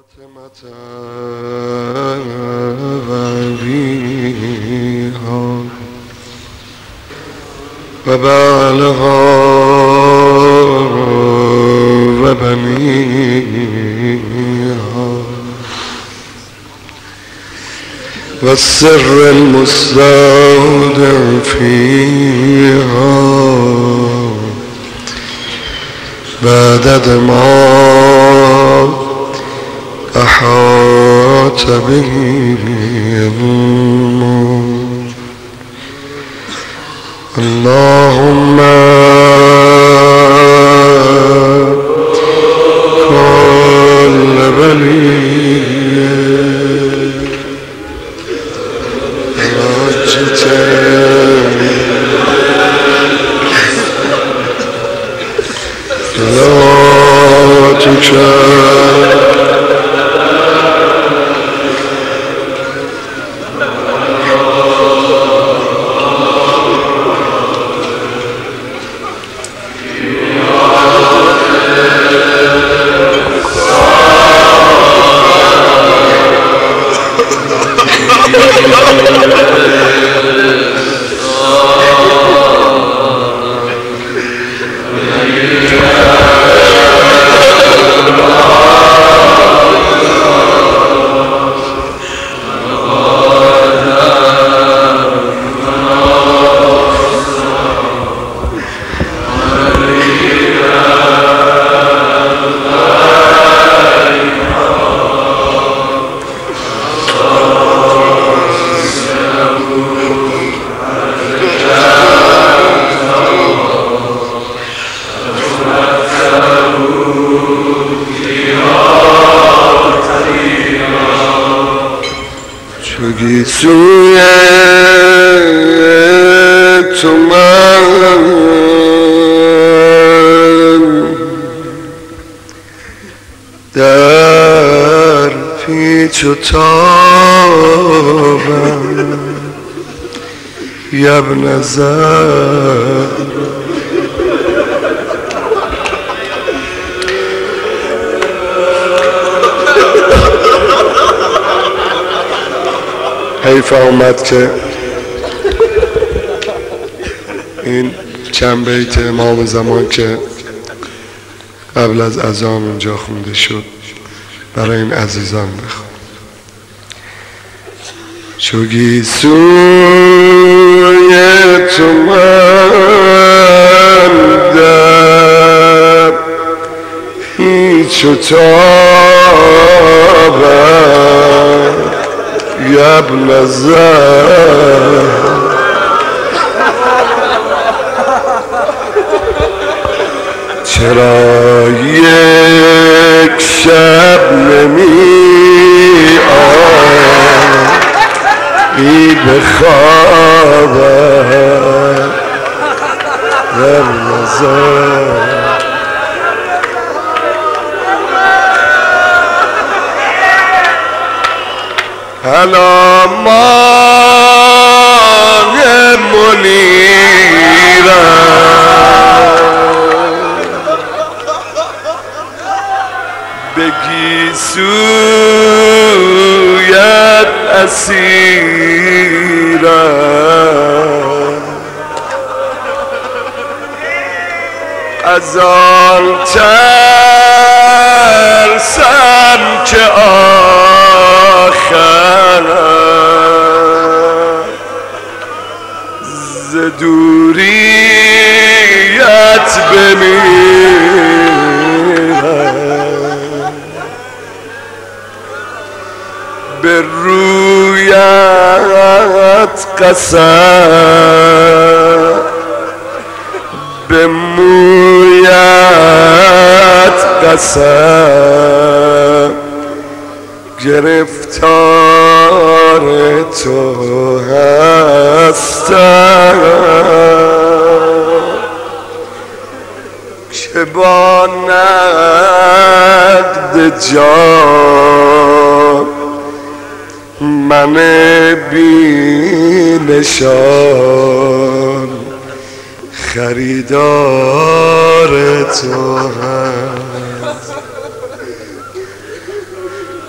و بعلها و بنیها و السر المستودع فيها بعدد ما أحاط به علمه. اللهم كل ولي رجت صلاتك گیسوی تو من در پیچ و تابم یبن زهرا حیف آمد که این چند بیت امام زمان که قبل از اذان اونجا خونده شد برای این عزیزان بخوام. چو گیسوی تو من در پیچ و تابم یبن زهرا چرا یک شب نمی آیی به خوابم یبن زهرا الا ماه منیرم به گیسویت اسیرم از آن ترسم که ز دوریت بمیرم به رویت قسم به مویت قسم گرفتار تو هستم که با نقد جان من بی نشان خریدار تو هست.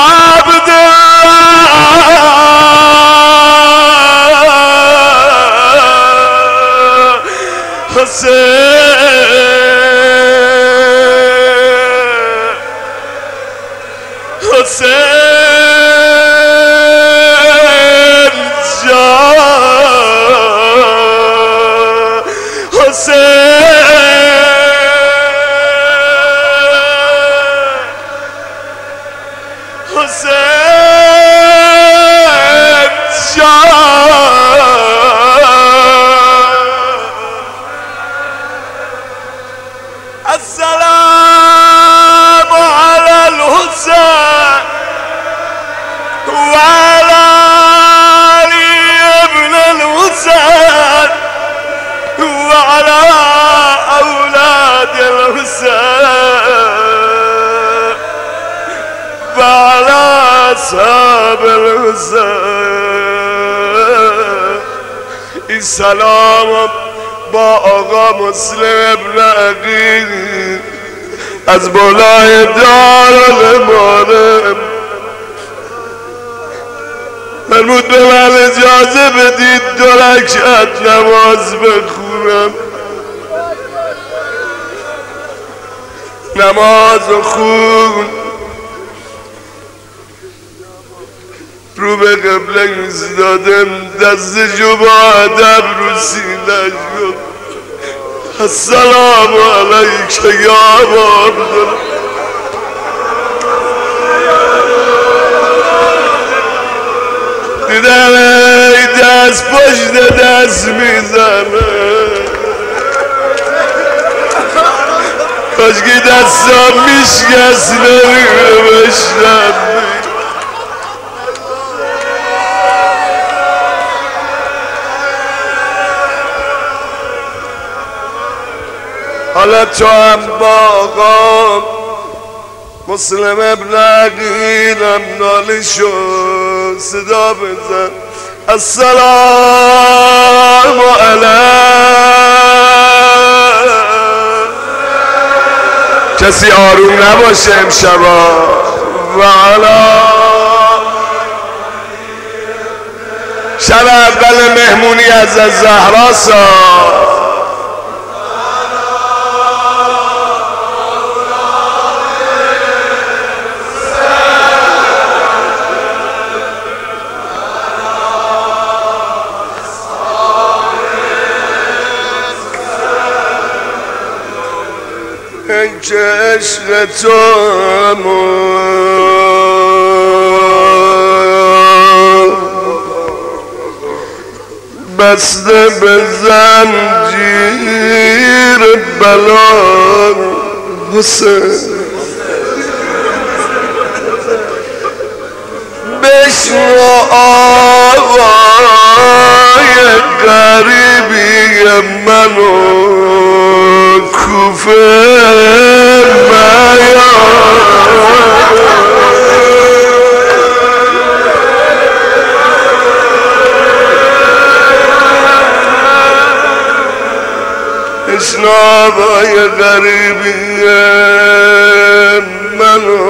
حسین جان حسین جان السلام على الحسين وعلى علي ابن الحسين وعلى أولاد الحسين وعلى أصحاب الحسين السلام با آقا مسلم ابن عقیل از بالای دارالامام فرمود به من اجازه بدید 2 رکعت نماز بخونم. نماز خون رو به قبله ایستادم، دستشو با ادب رو سینه‌ش گفت السلام علیک یا عبدالله. دیدم ای دست پشت دست میزنه، کاشکی دستم میشکست نمیره بشنم. حالا تو هم با آقا مسلم ابن عقیلم ناله شد، صدا بزن السلام علیک. کسی آروم نباشه امشبا. و علی شب اول مهمونی از زهرا سا این که عشق تو بسته به زنجیر بلا حسین، بشنو آوای غریبی منو کوفه اشنابای غریبی منو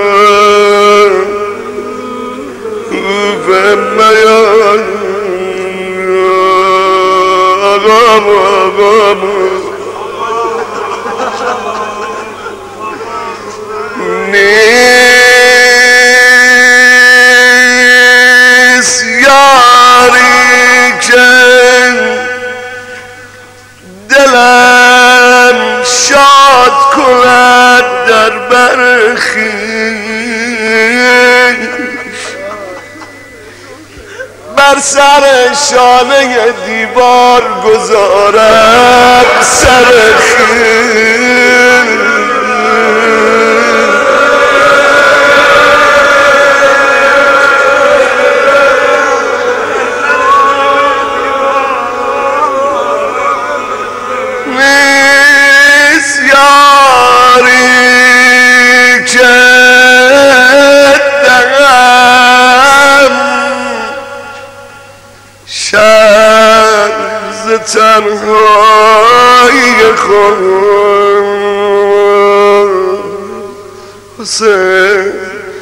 کوفه میان آقامو نیست یاری که دلم شاد کند در برخیش، بر سر شانه دیوار گذارم سر خویش. تنهایی خود حسین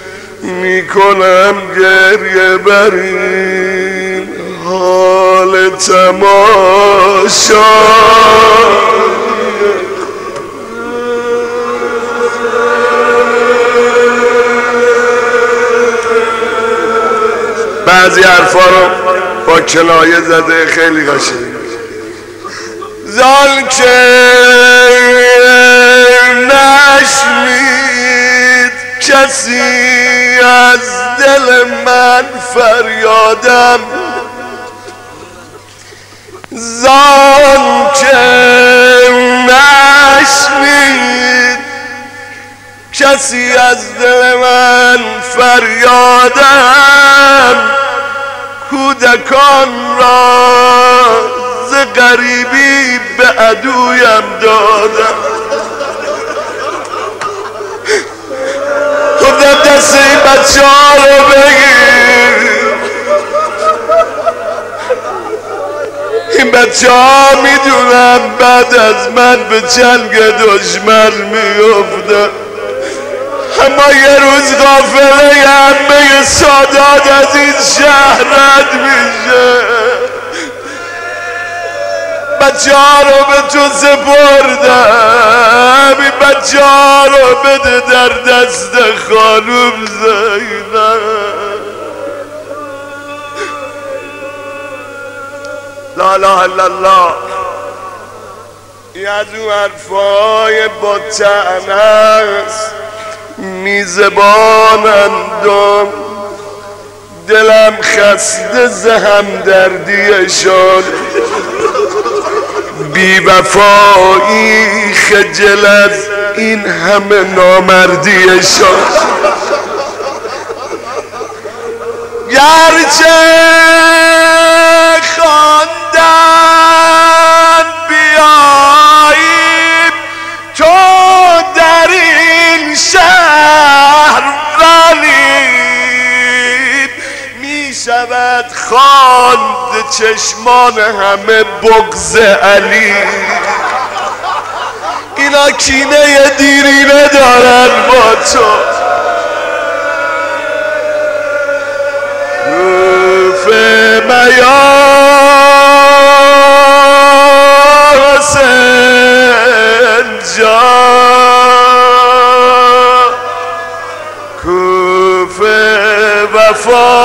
میکنم گریه بر این حال تماشا بعضی حرفا رو با کنایه زده خیلی قشنگ. زال که نشنید کسی از دل من فریادم، زال که نشنید کسی از دل من فریادم، کودکان را ز غریبی به عدویم دادم. خودم دست این بچه ها رو بگیر، این بچه ها میدونم بعد از من به جنگ دشمن میافتن، اما یه روز قافله همه سادات از این شهر رد میشه. بچه ها رو به تو سپردم، این بچه ها رو بده در دست خانوم زینب. لا اله الا الله. این از اون حرفای با طعن است، میزبانندم دلم خسته ز همدردیشان، بی وفایی خجل از این همه نامردیشان. گرچه خواندن بیاییم تو در این شهر، ولی می شود خواند چشمان همه بغض علی. اینا کینه دیرینه دارن با تو. حسین جان کوفه وفا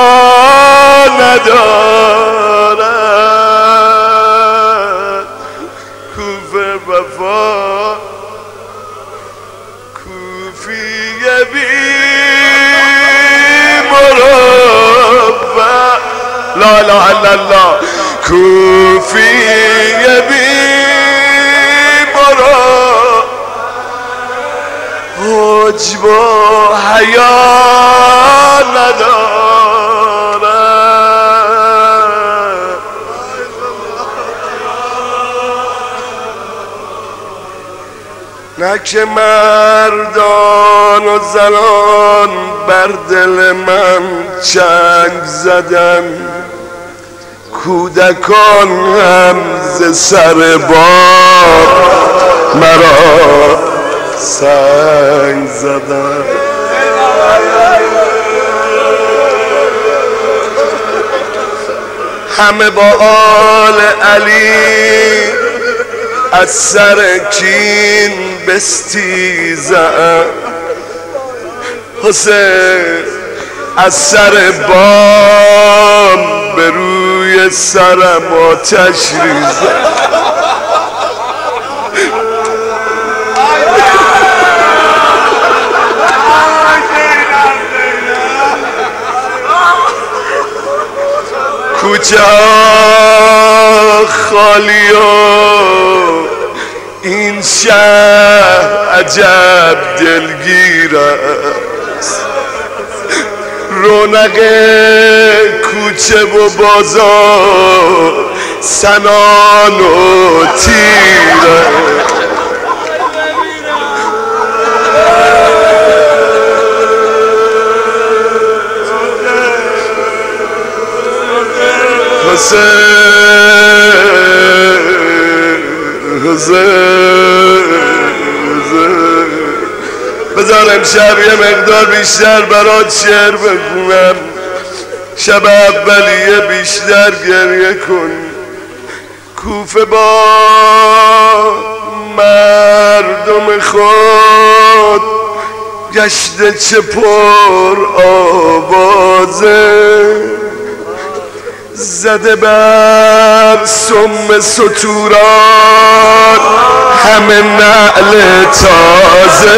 ندارد، کوفه وفا کوفیه بی مربع. لا اله الا الله. کوفیه بی مربع حجب و حیا ندارد. نه که مردان و زنان بر دل من چنگ زدن، کودکان هم ز سر بار مرا سنگ زدن. همه با آل علی از سر کین بستیزن، حسین از سر بام به روی سرم آتش ریزن. کوچه خالی و این شهر عجب دلگیر است، رونق کوچه و بازار سنان و تیره. بذار امشب یه مقدار بیشتر برات شعر بخونم، شب اولیه بیشتر گریه کن. کوفه با مردم خود گشته چه پر آوازه، زده بر سم ستوران همه نعل تازه.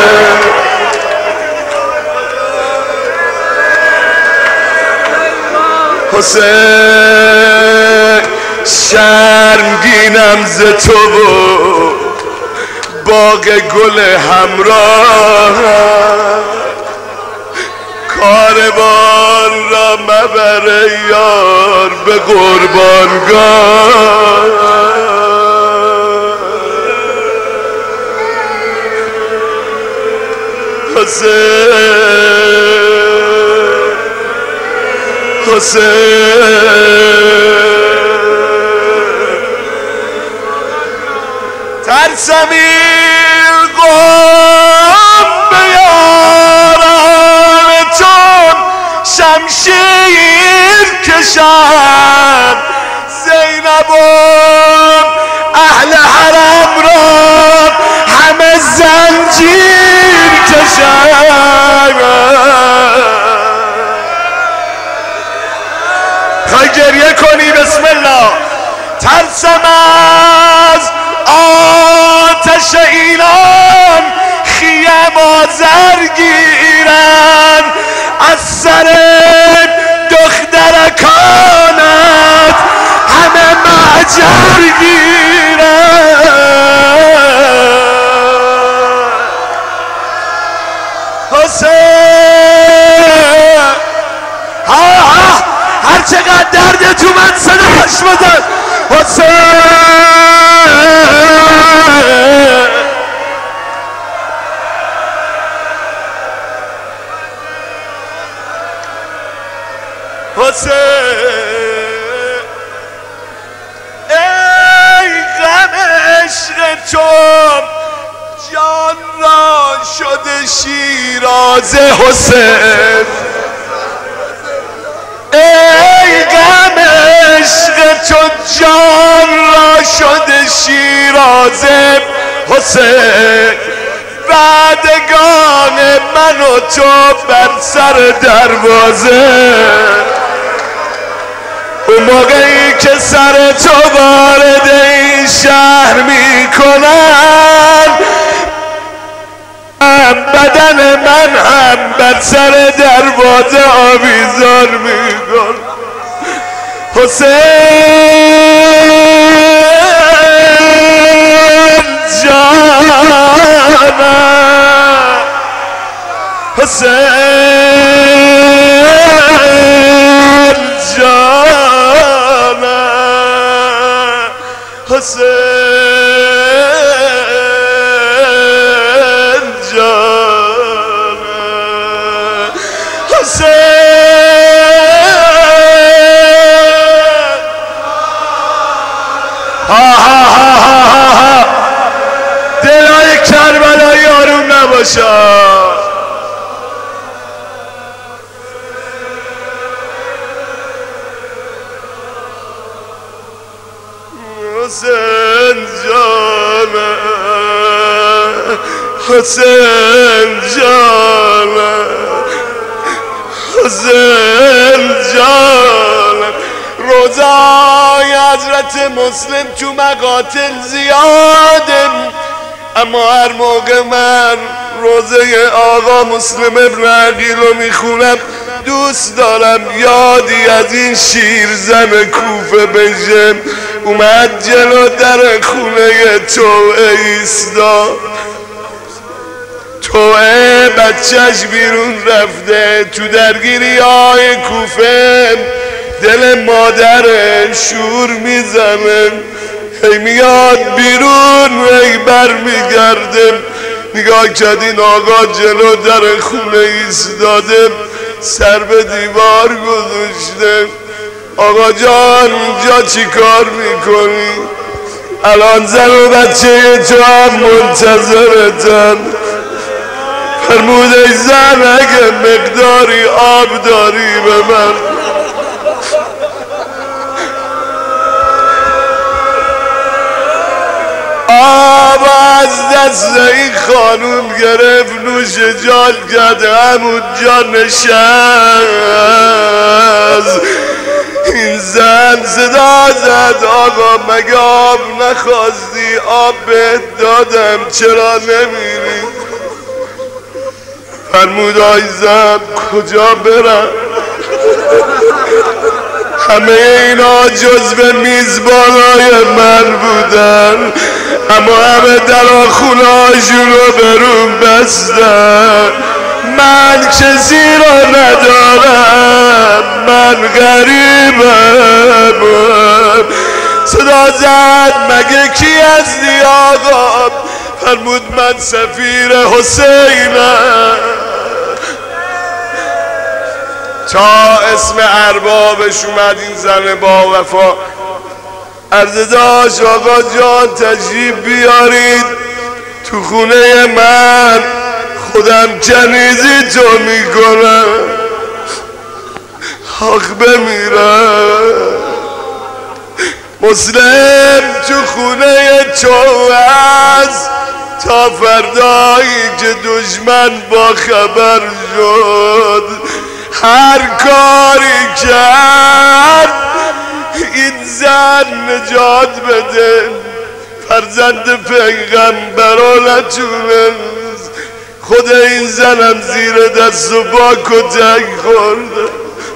حسین شرمگینم ز تو و باغ گل همراه، کاروان را مبر یار به قربانگاه. ترسمی قوم به یاران چون شمشیر کشند، زینب و اهل حرم را همه زنجیر کشند. خواهی گریه کنی؟ بسم الله. ترسم از آتش ایران خیم آذر گیرن، از سر دخترکانت همه مهجر گیرن. حسین هر چقدر درد تو من صداش بزن. حسین ای غم عشق تو جان را شده شیرازه. حسین ای غم عشق تو جان را شده شیرازه. حسین بعدگان من و تو بر سر دروازه، اون موقعی که سر تو وارد این شهر میکنن، بدن من هم بر سر دروازه آویزان میکن. حسین جانم، حسین جانم، حسین جانم، حسین. دلای کربلایی آروم نباشد. حسین جانم، حسین جانم، حسین جانم. روزای حضرت مسلم تو مقاتل زیاده، اما هر موقع من روزه آقا مسلم ابن عقیل رو میخونم دوست دارم یادی از این شیرزن کوفه بشه. اومد جلو در خونه توعه ایستاد، توعه بچهش بیرون رفته، تو درگیری های کوفه دل مادر شور میزنه، هی میاد بیرون هی بر میگرده. نگاه کرد این آقا جلو در خونه ایستاده، سر به دیوار گذاشته. آقا جان اینجا چی کار میکنی؟ الان زن و بچه تو هم منتظرتن. فرمود ای زن اگه مقداری آب داری به من. دست این خانوم گرفت نوش جان کرد همونجا نشست. این زن صدا زد آقا مگه آب نخواستی؟ آب بهت دادم چرا نمیری؟ فرمود آی زن کجا برم؟ همه اینا جزو میزبانای من بودن، اما همه در خونهاشون رو برون بستن. من کسی رو ندارم، من غریبم. صدا زد مگه کی هستی آقا؟ فرمود من سفیر حسینم. تا اسم اربابش اومد این زن با وفا عرض داشت آقا جان تشریف بیارید تو خونه من، خودم جنیزی تو میکنم. حق بمیرم مسلم تو خونه تو هست تا فردایی که دشمن با خبر شد. هر کاری کرد این زن نجات بده، فرزند پیغمبر نتونست. خود این زنم زیر دست و با کتک خورده.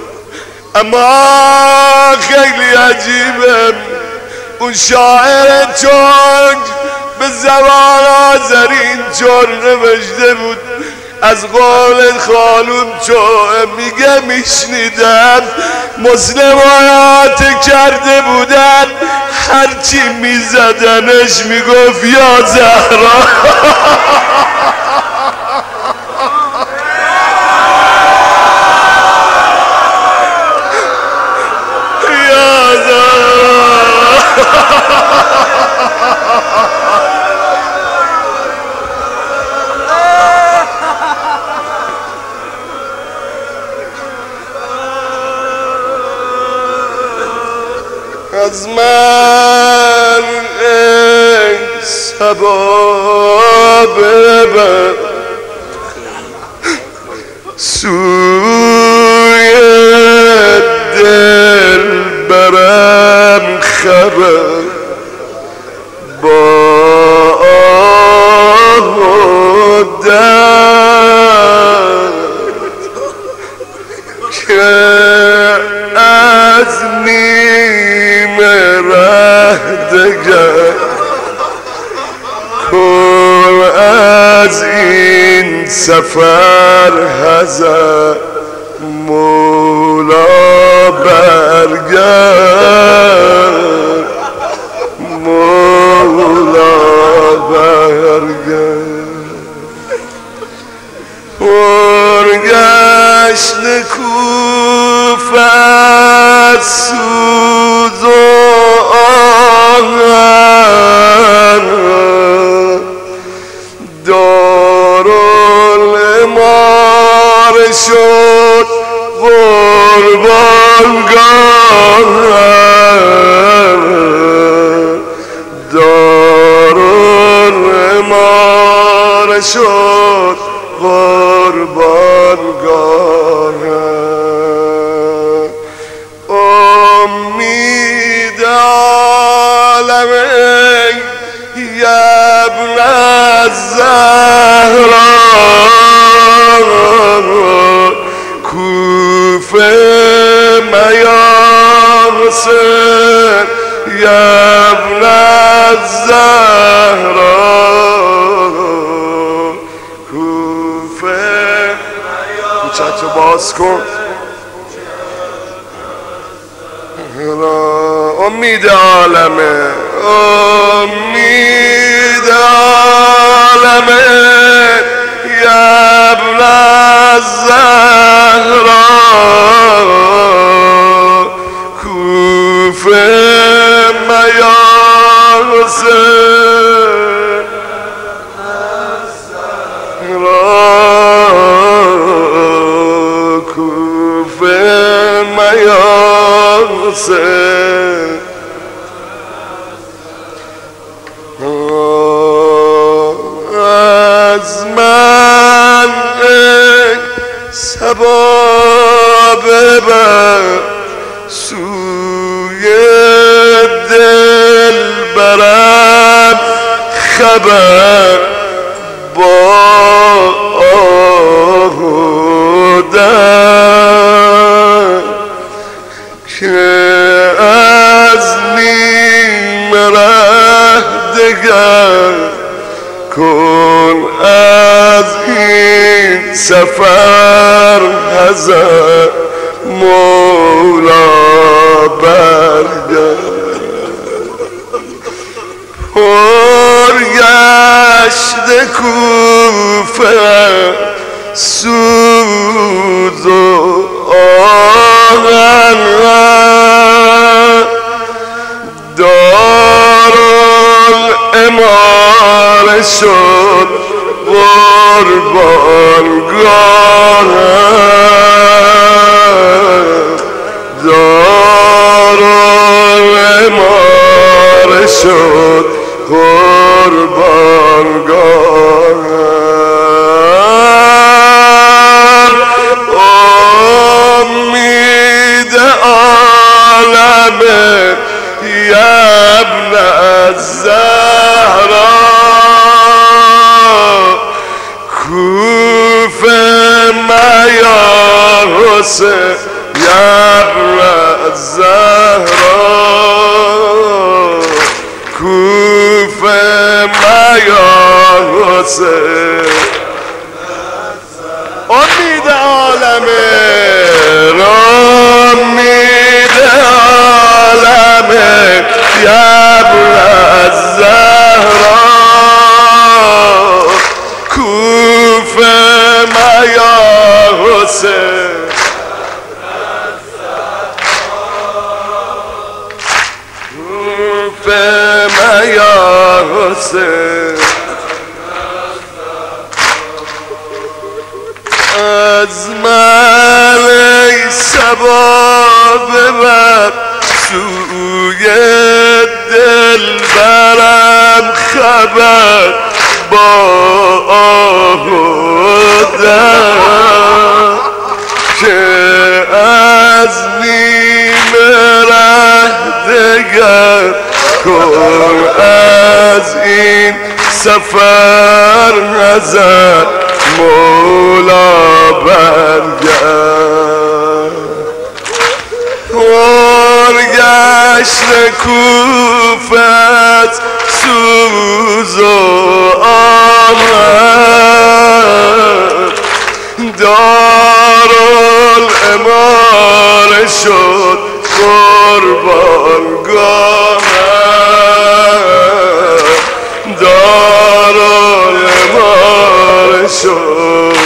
اما خیلی عجیبه اون شاعر ترک به زبان آذری اینطور نوشته بود از قول خانوم تو میگه میشنیدم مسلمانات کرده بودن هرچی میزدنش میگفت یا زهرا. یا زهرا. از من ای صبا ببر سوی دل برم خبر با آه و درد که از دگر کل از این سفر حذر مولا برگرد مولا برگرد. برگشت کوفت سوز و دارالامار شد قربانگاه دارالامار شد قربانگاه. امید عالم یا ابن الزهرا کوفه میاسر یا ابن الزهرا کوفه. کوچه باز کن. امید عالمه امید عالمه یا ابن الزهرا کوفه میاسر کوفه میاسر خبر بادن که از نیم ره دگر کن از این سفر حذر مولا برگرد پرگشت کوفه سوز و آهن دارالاماره شد قربانگاه دارالاماره شد قربانگاه امید عالمه ابن الزهرا کوفه میا حسین ابن الزهرا کوفه میا حسین امید عالمه امید عالمه ابن الزهرا کوفه میا حسین کوفه میا حسین از من ای صبا ببر سوی دل برم خبر با آهدن که از نیم ره دگر کن از این سفر نظر مولا برگرد گشت کوفت سوز و آمد دارالاماره شد قربانگاه دارالاماره شد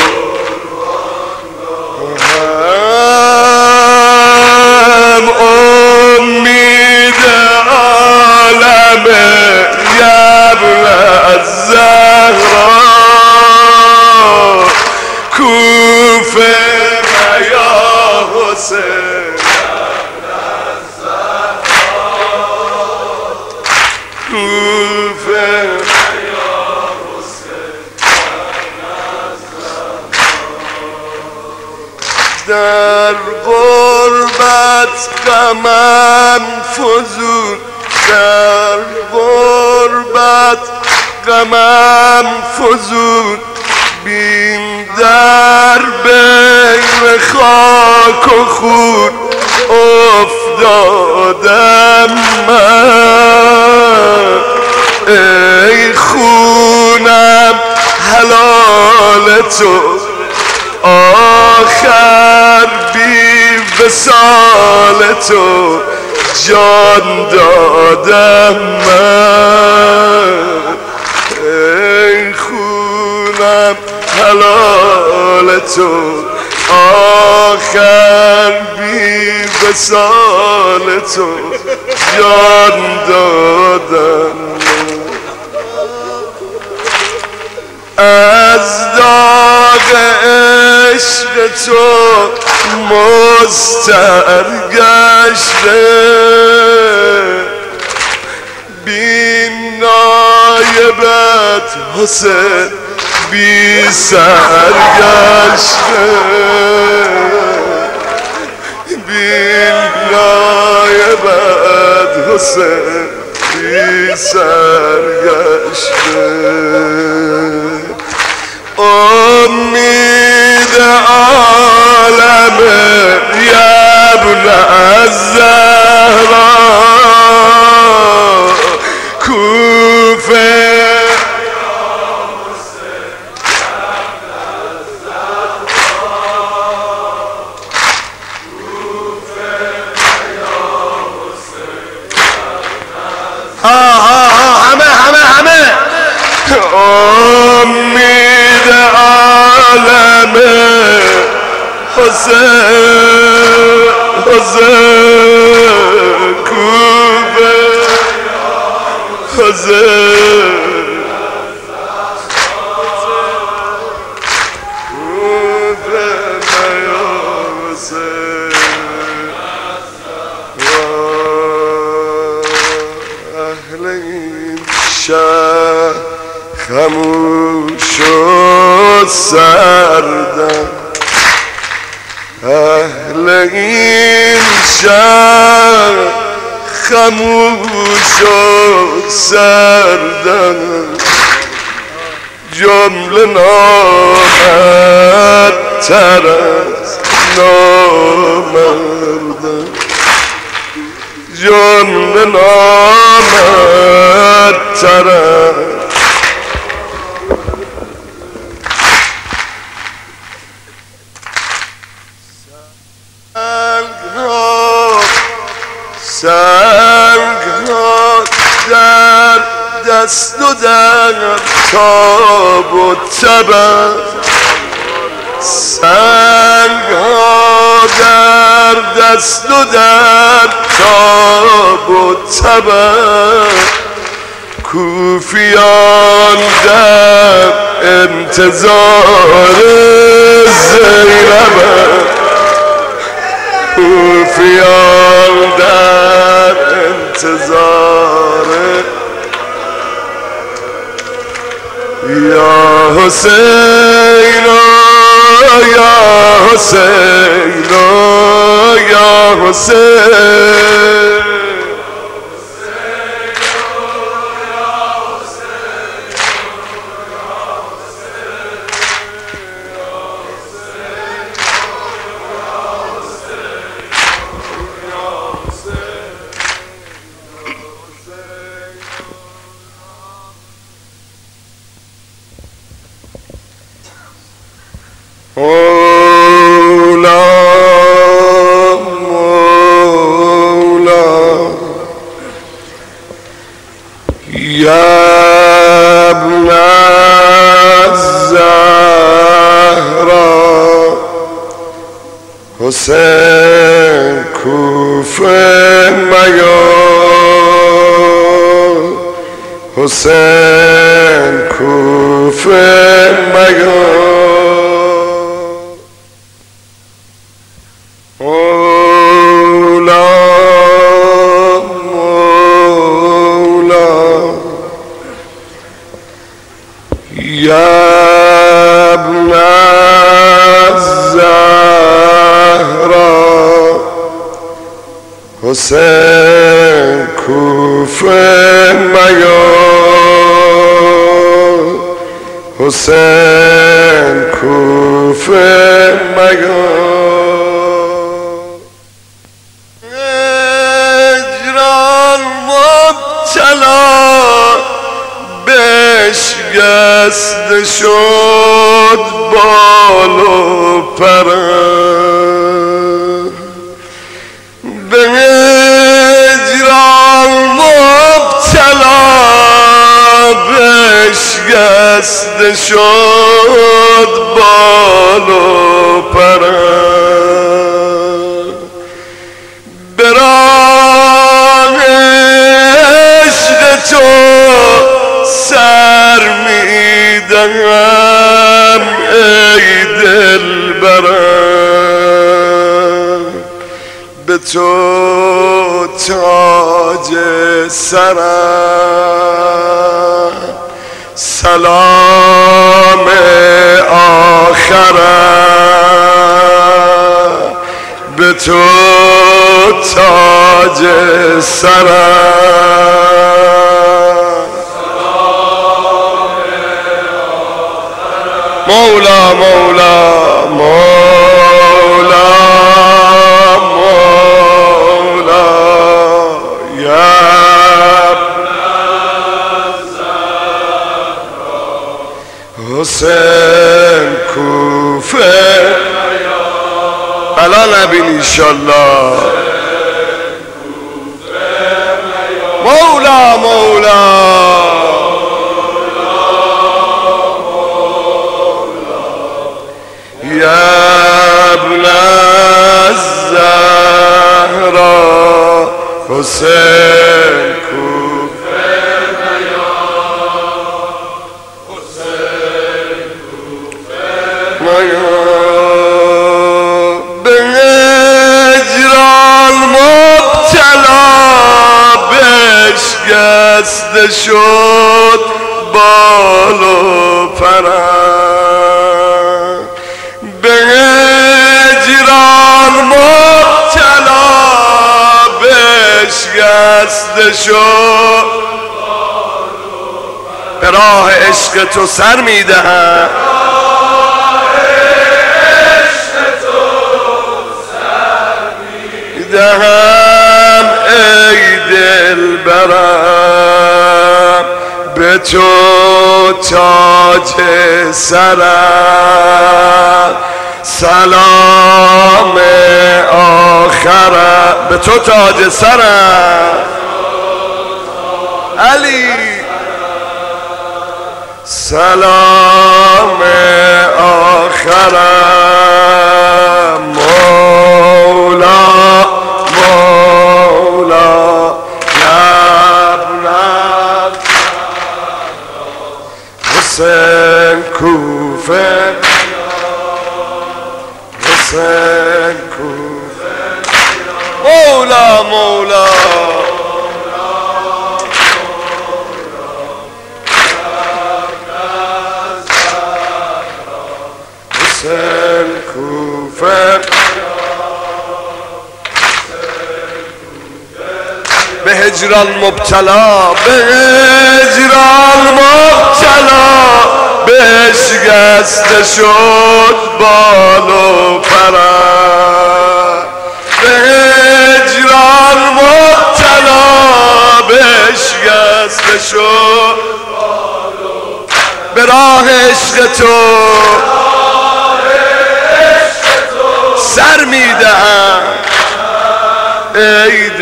در غربت غمم فزون در غربت غمم فزون بین در بین خاک و خون افتادم من ای خونم حلال تو آخر بی وصال تو جان دادم من ای خونم حلال تو آخر بی وصال تو جان دادم از داغ عشق تو مسترگشته بی نایبت حسین بی سرگشته بی نایبت حسین بی سرگشته امید عالم یبن الزهرا کوفه همه امید عالم حسین کوفه حسین شهر خموش و سردم اهل این شهر خموش و سردم جمله نامردتر از نامردم جمله نامردتر سنگ ها در دست و در تاب و تبر سنگ ها در دست و در تاب و تبر کوفیان در انتظار زینب کوفیان در انتظار یا حسین یا حسین یا حسین مولا مولا یا ابن الزهرا حسین کوفه میا حسین کوفه میا یا ابن الزهرا حسین کوفه میا حسین کوفه میا هجران مبتلا بشکسته شد بال و پرم به هجران مبتلا بشکسته شد بال و پرم به راه عشق تو سر میدهم ای دلبرم به تو تاج سرم سلام آخرم به تو تاج سرم مولا مولا مولا یا حسین کوفه بلا نبین انشالله مولا مولا یا ابن الزهرا حسین کوفه به هجران مبتلا بشکسته شد بال و پرم به هجران مبتلا بشکسته شد به راه عشق تو سر میدهم دهم ای دلبرم به تو تاج سرم سلام آخرم به تو تاج سرم علی سلام آخرم مولا مولا یا ابن حسین کوفه حسین کوفه مولا مولا حسین کوفه به هجران مبتلا به هجران مبتلا بشکسته شد بال و پرم به هجران مبتلا بشکسته شد به راه عشق تو سر میدهم ای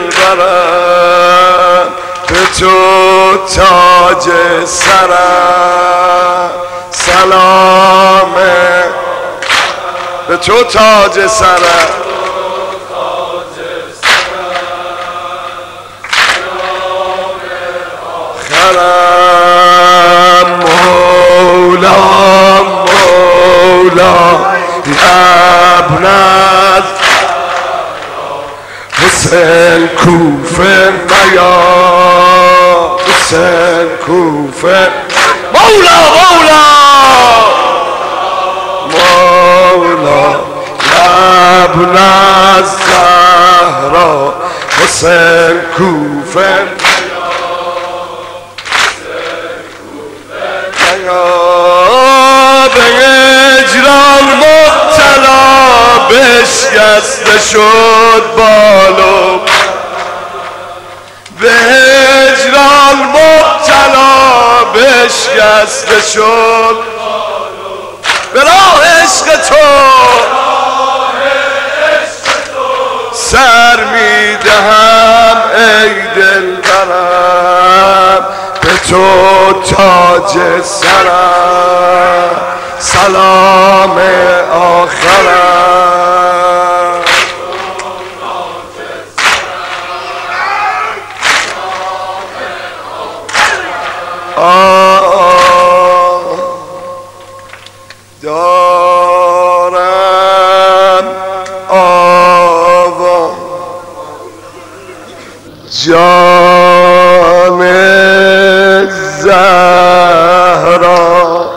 دلبرم به تو تاج سرم سلام به تو تاج سرم خرم مولا مولا ابن حسین کوفه میا حسین کوفه مولا مولا مولا ابن الزهرا حسین کوفه به هجران مبتلا بشکسته شد بالو به هجران مبتلا بشکسته شد به راه عشق تو سر میدهم ای دلبرم به تو تاج سرم سلام آخرم دارم آوا جان زهرا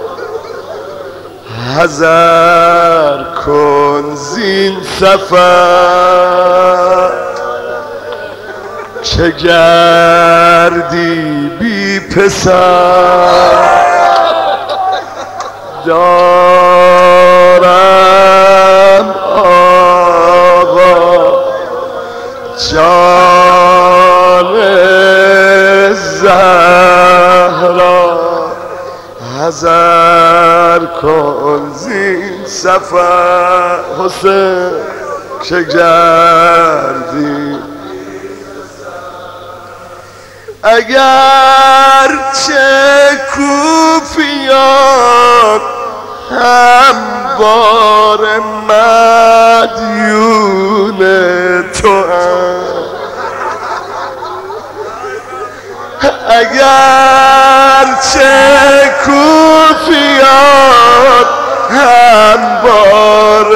حذر کن زین سفر چه گردی بی پسر دارم آقا جان زهرا حذر کن زین سفر حسین که گردی اگر چه کوفیان هموار مدیون تو هم اگر چه کوفیان هموار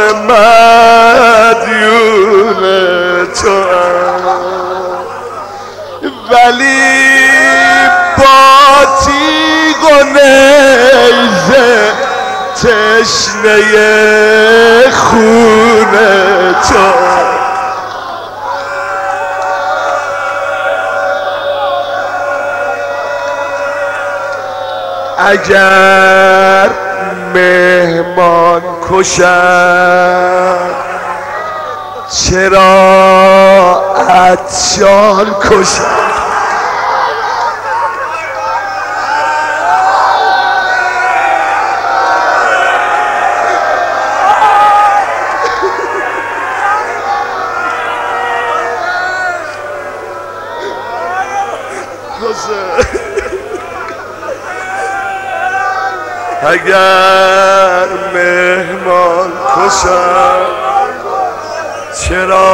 مدیون تو هم ولی با تیغ و نیزه تشنه خون تو اگر مهمان کشد چرا عطشان کشد اگر مهمان کشد چرا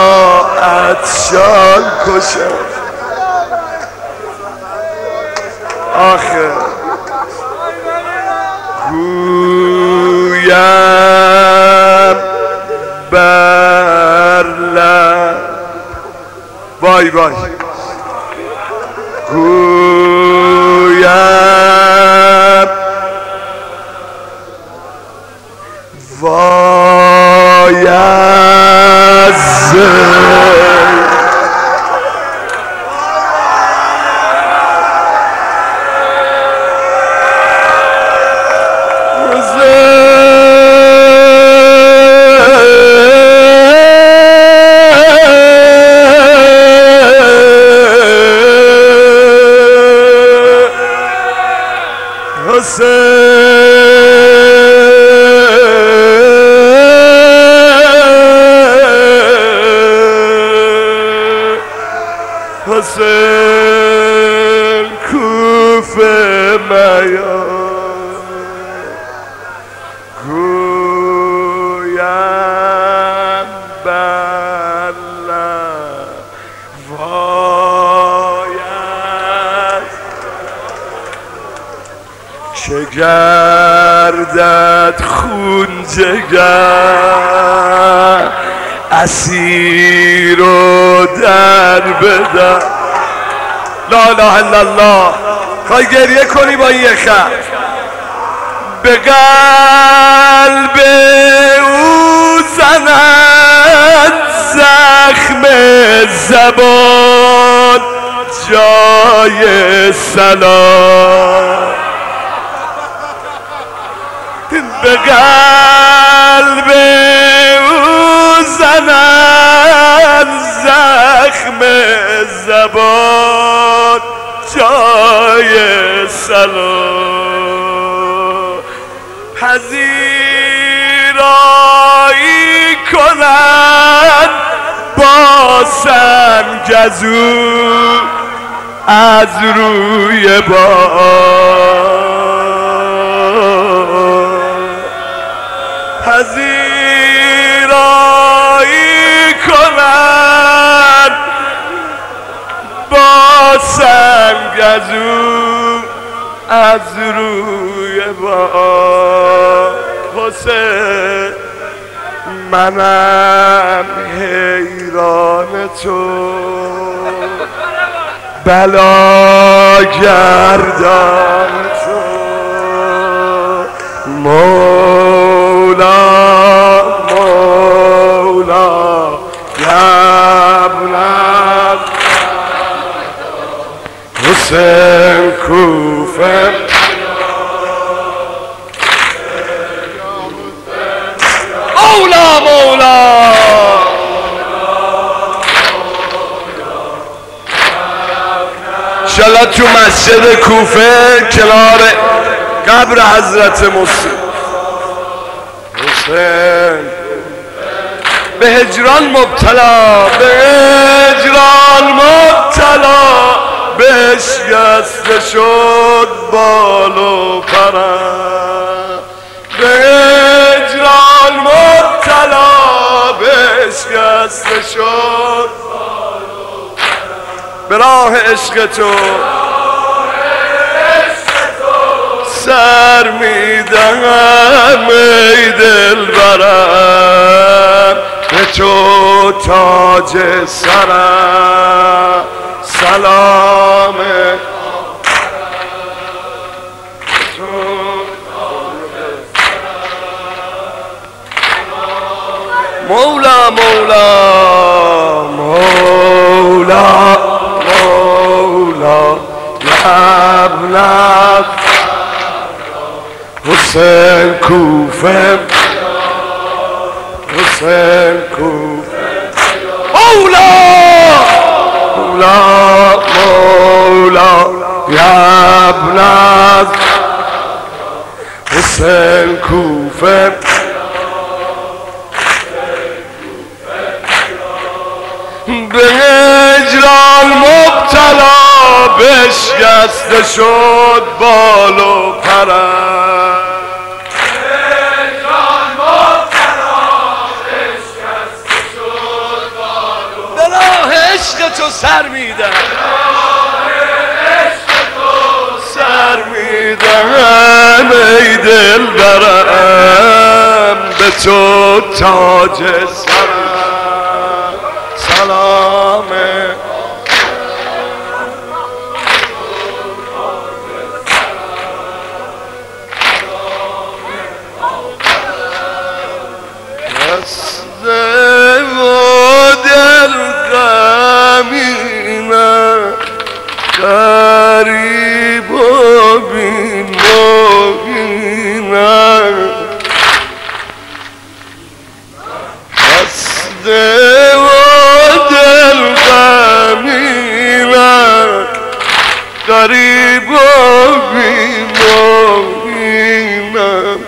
عطشان کشد آخه گویم بر لب وای وای گویم وای از حسین کوفه میان گویم بر لب وای که گردد خون جگر اسیر و در بدر لا اله الا الله خواهی گریه کنی با یه خط به قلب او زند زخم زبان جای سلام به قلب او زند زخم زبان جای سلام پذیرایی کنند با سنگزو از روی باد پذیرایی کنند با سنگزو از روی باد حسین منم حیران تو بلا گردان تو مولا مولا یبنم حسین کوفه مولا مولا انشالله تو مسجد کوفه کنار قبر حضرت حسین به هجران مبتلا به هجران مبتلا بشکسته شد بال و پرم به هجران مبتلا بشکسته شد به راه عشق تو سر میدهم ای دلبرم به تو تاج سرم سلام مولا مولا مولا مولا یا ابن حسین کوفه حسین کوفه مولا مولا مولا یا ابن حسین کوفه به هجران مبتلا بشکسته شد بال و پرم به راه عشق تو سر میدم سر میدم ای دلبرم به تو تاج سرم سلام غریب و بی‌مویینم خسته و دل غمینم غریب و بی‌مویینم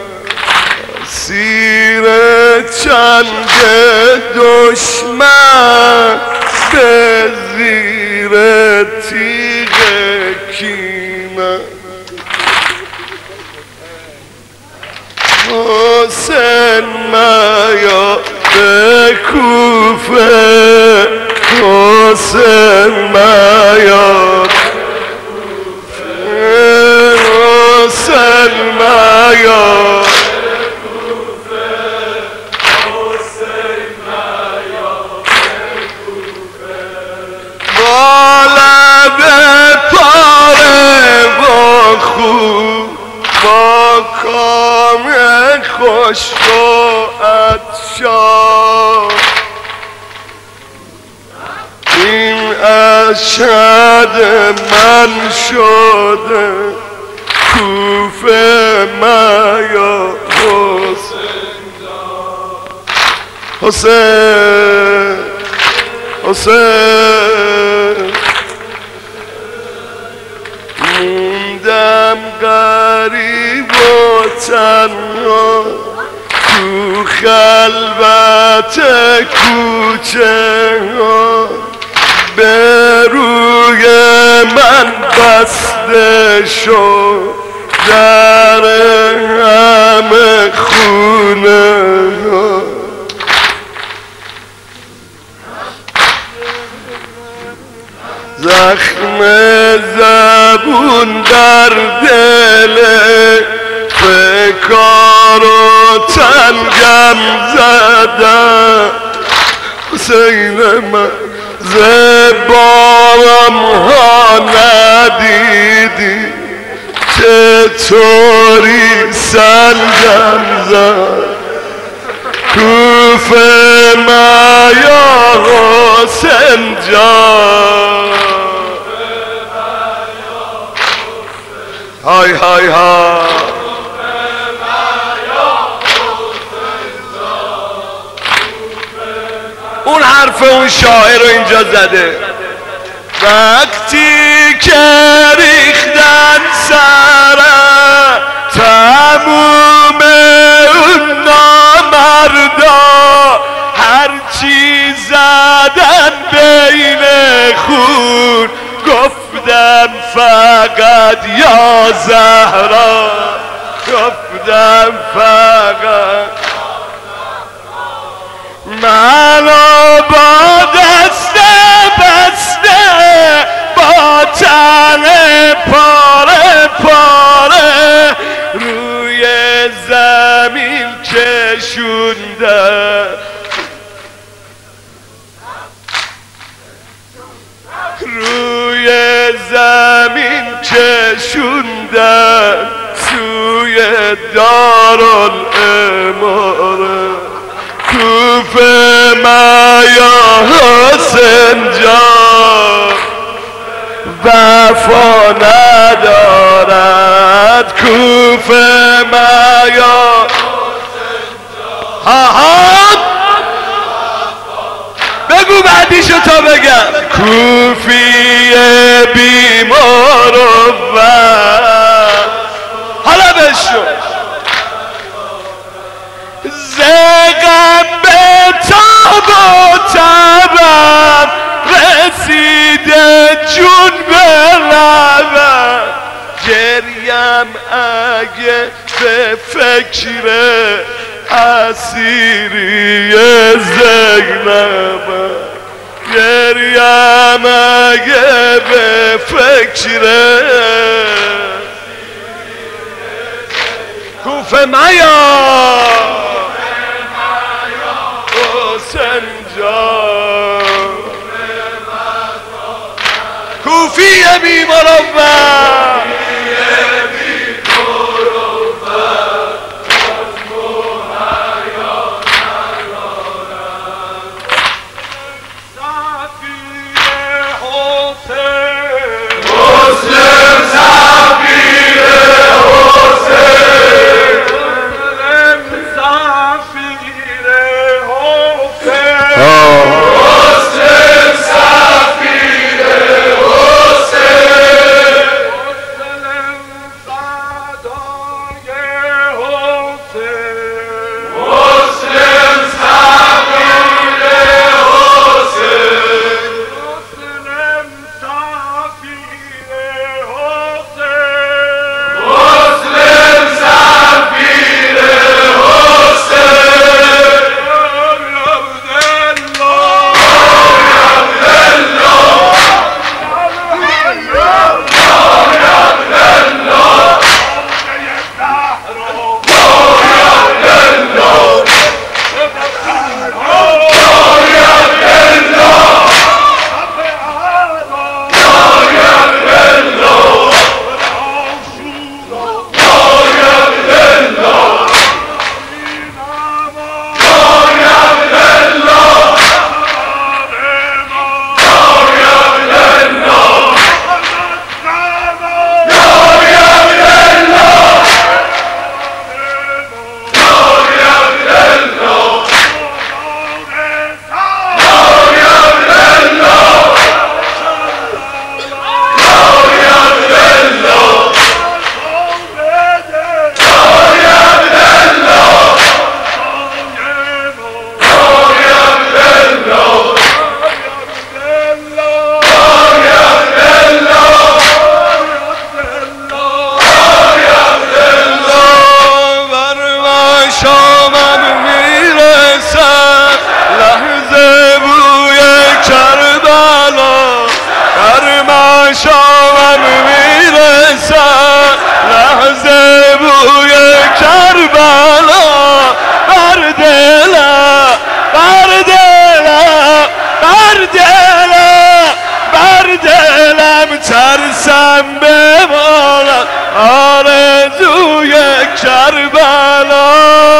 اسیر چنگ دشمن به زیر تیغ کینم حسین میا به کوفه حسین میا حسین میا با کام خوش و عطشان این اشهد من شده کوفه میا حسین حسین موندم غریب و تنها تو خلوت کوچه ها به روی من بسته شد در همه خونه ها زخم زبون در دل فکار و تنگم زدم حسین من زبارم ها ندیدی چطوری سنگم زد کوفه میا حسین جان های های های حرف اون شاعر رو اینجا زده. وقتی که ریختن سرم تموم اون نامردا، هرچی زدن بین خون گفتم فقط یا زهرا، گفتم فقط منو با دست بسته با تن پاره پاره روی زمین کشوندم، روی زمین کشوندم سوی دارالاماره. کوفه ما یا حسین جان وفا ندارد، کوفه ما یا بگو بعدیشو تا بگم. کوفی بیمار و حالا بشو زغم به تاب و تبم رسیده جون به لبم، گریم اگه به فکر اسیری زینبم، گریم اگه به فکر کوفه میا حسین جان، کوفی بی مروت شامم میرسد لحظه بوی کربلا بر دلم بر دلم بر دلم بر دلم ترسم بماند آرزوی کربلا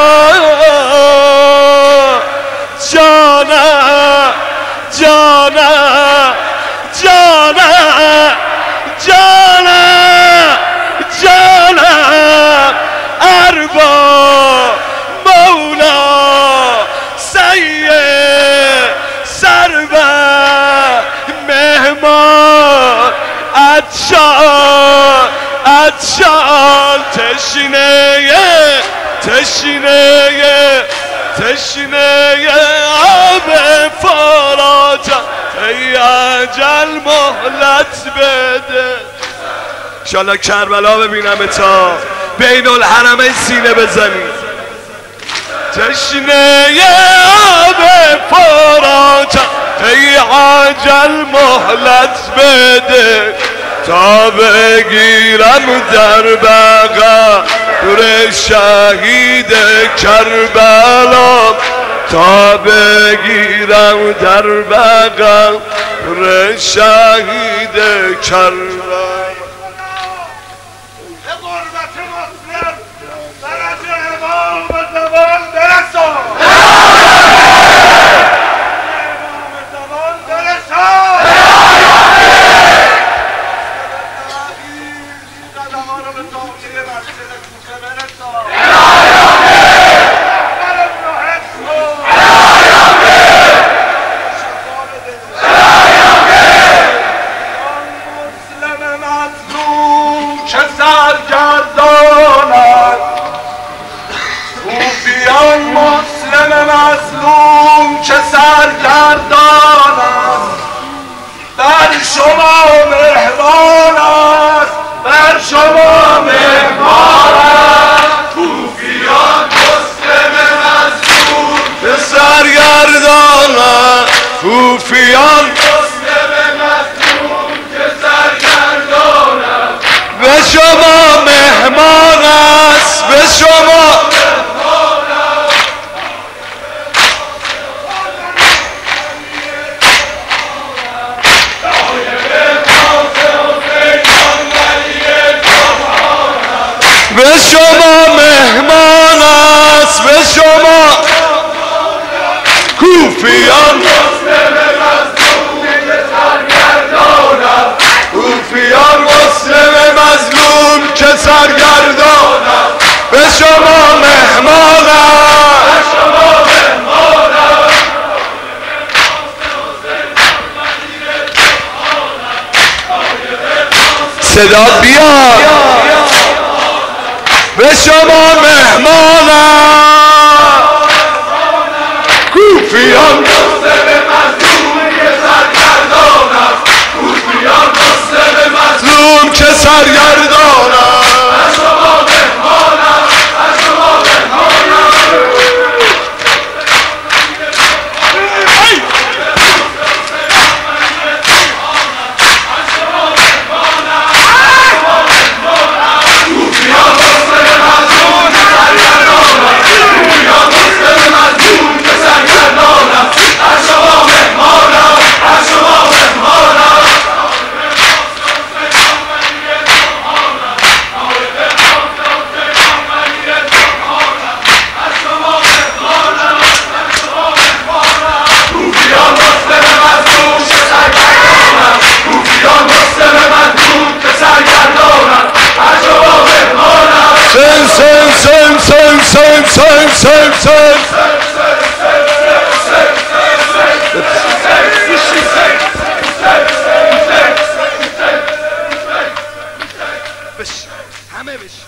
جانم جانم جانم جانم جانم ارباب مولا سید سر عطشان عطشان تشنه آب فراتم ای اجل مهلت بده. انشالله کربلا ببینم تا بین الحرمین سینه بزنی. تشنه آب فراتم ای اجل مهلت بده تا بگیرم در بقا دور شهید کربلا تا بگیرم در بقا دور شهید کربلا. کوفیان به شما مهمان است به شما به شما مهمان است به شما کوفیان کوفیان مسلم مظلوم که سرگردانم به شما مهمانم صدا بیاد به شما مهمانم کوفیان مظلوم که سرگردانم از شما مهمانم از شما مهمانم همه بشین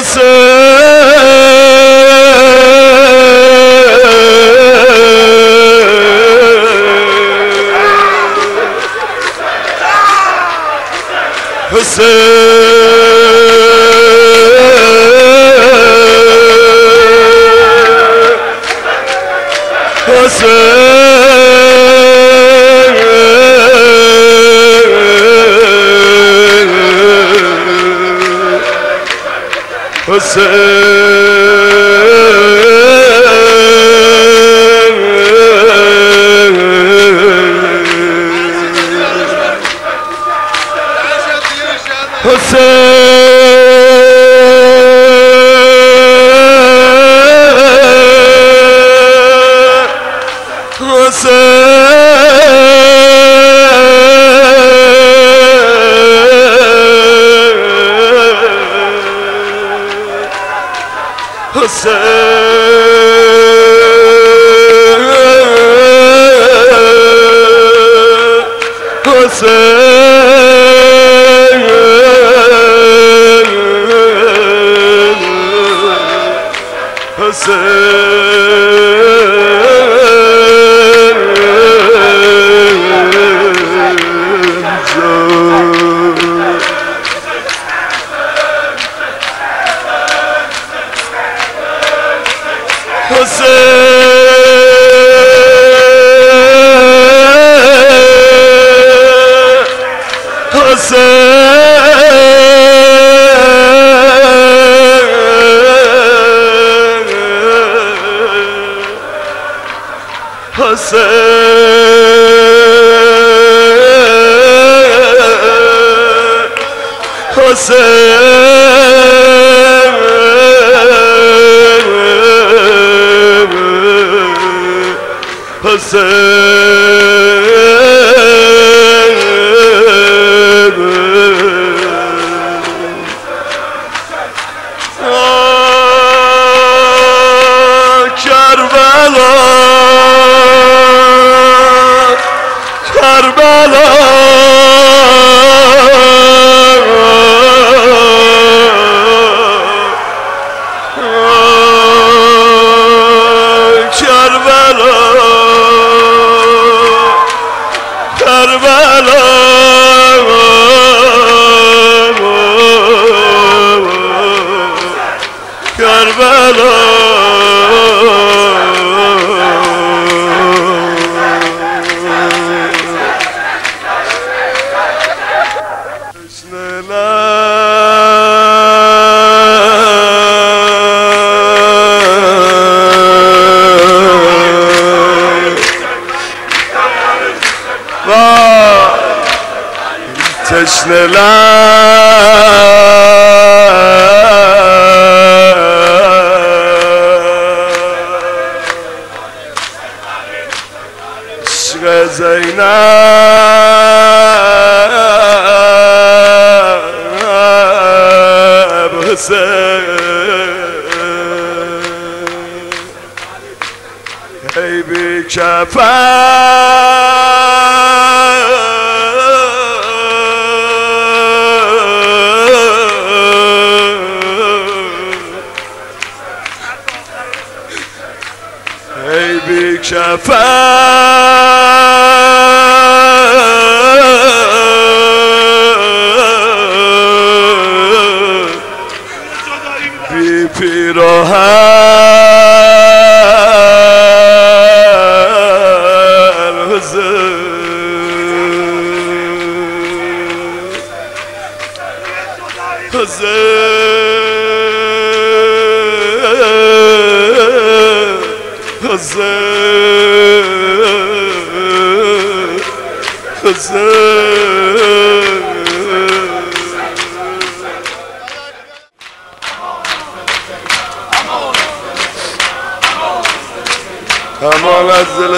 همان از دل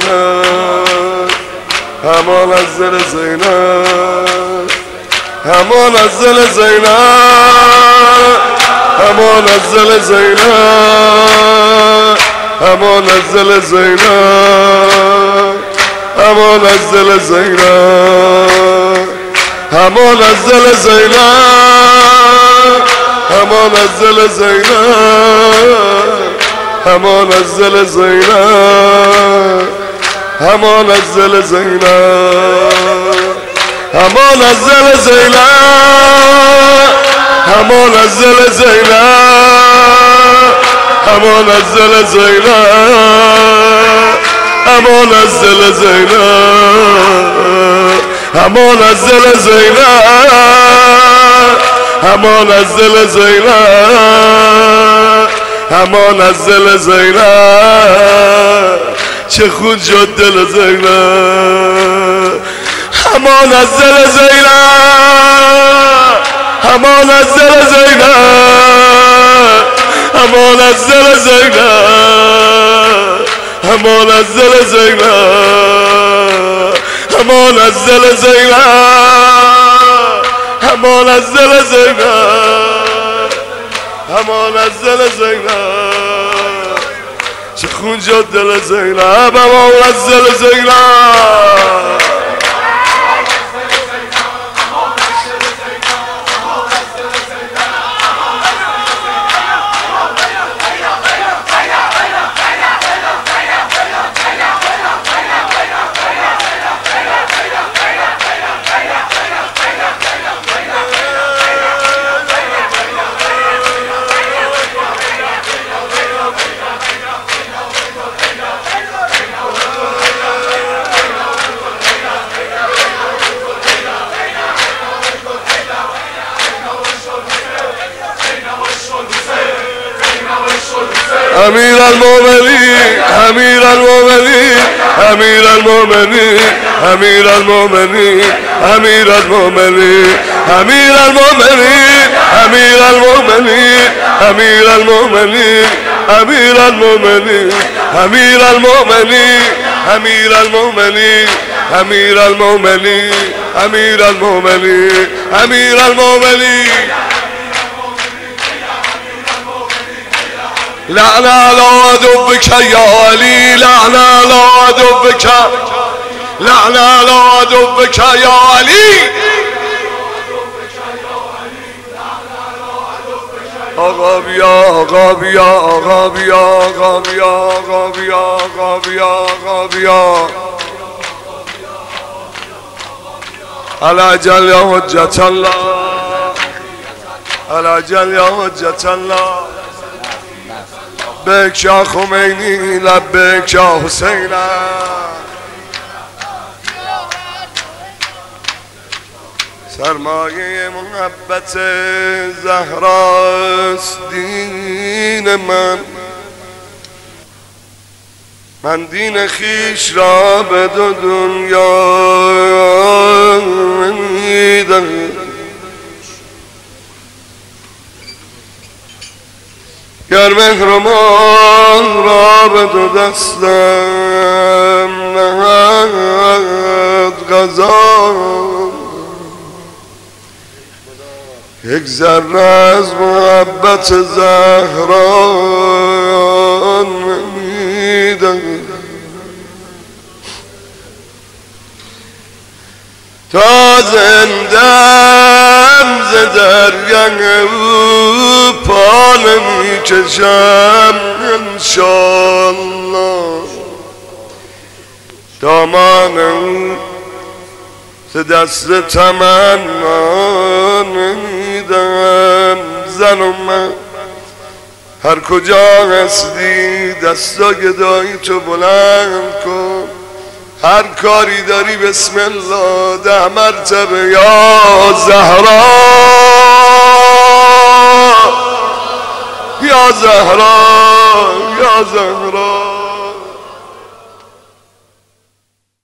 زینب، همان از دل زینب، همان از دل زینب، همان از دل زینب، همان از دل زینب، همان از دل زینب، همان از دل زینب، امان از دل زینب امان از دل زینب امان از دل زینب امان از دل زینب امان از دل زینب امان از دل زینب امان از دل زینب امان از دل زینب امان از دل زینب امان از دل زینب چه خون شد دل زینب امان از دل زینب امان از دل زینب امان از دل زینب امان از دل زینب امان از دل زینب امان از دل زینب امان از دل زینب چه خون شد دل زینب امان از دل زینب امیر المؤمنین امیر المؤمنین امیر المؤمنین امیر المؤمنین امیر المؤمنین امیر المؤمنین امیر المؤمنین امیر المؤمنین امیر المؤمنین امیر المؤمنین امیر المؤمنین امیر المؤمنین امیر المؤمنین امیر المؤمنین لعن على عدوك يا علي لعن على عدوك لعن على عدوك يا علي آقا بیا آقا بیا آقا بیا آقا بیا آقا بیا آقا بیا آقا بیا العجل یا حجت الله العجل یا حجت الله لبیک یا خمینی لبیک یا حسین سرمایه محبت زهراست دین من دین خیش را به دو دنیا میدم گر مهرمان را به دو دستم نهد قضا یک ذره از محبت زهرا میدم تا زندم ز درگه او پا نمیکشم انشالله دامان او ز دست تمنا نمیدم زن و من هر کجا هستی دستا گدایی تو بلند کن هر کاری داری بسم الله 10 مرتبه یا زهرا یا زهرا یا زهرا